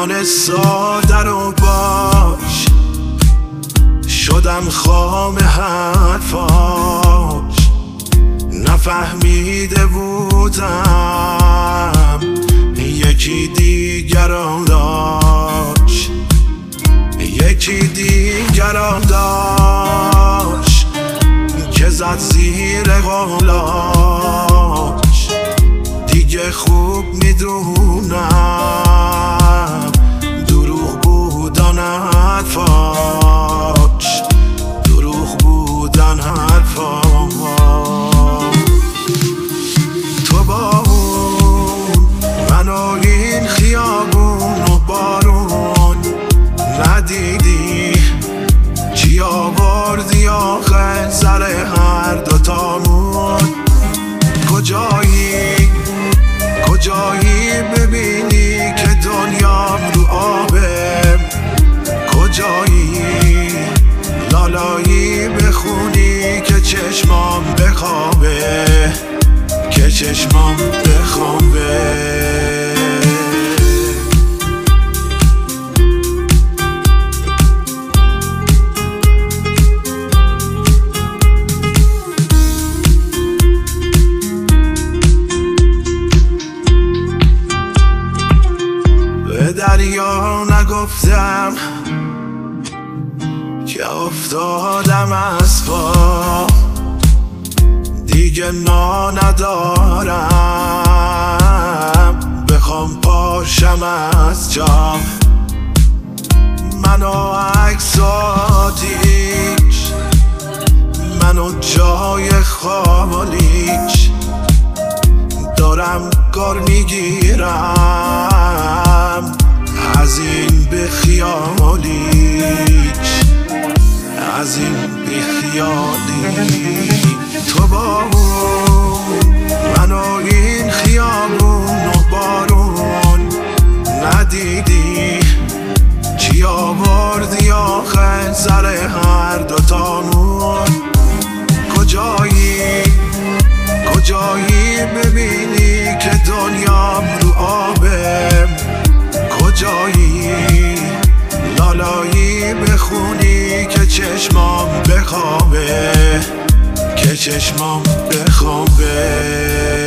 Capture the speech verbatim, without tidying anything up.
میان ساده رو باش شدم خام حرفاش، نفهمیده بودم یکی دیگران داشت، یکی دیگران داشت که زد زیر قولاش. دیگه خوب میدونم دروغ بودن حرفاش، دروغ بودن حرفاش. تو با اون من و این خیابون و بارون ندیدی چی آوردی آخر سر هر دوتامون. کجایی کجایی ببینی که دنیام رو آبه، کجایی لالایی بخونی که چشمام بخوابه، که چشمام بخوابه. به دریا نگفتم که افتادم از پا، دیگه نا ندارم بخوام پاشم از جا. منو عکساتیش، منو جای خالیش دارم کار میگیرم از این بیخیالیش، از این بیخیالی. تو با اون من و این خیابون و بارون ندیدی چی آوردی آخر سر هر دوتامون. کجایی کجایی ببینی که دنیام رو آبه، کجایی لالایی بخونی که چشمام بخوابه، که چشمام بخوابه.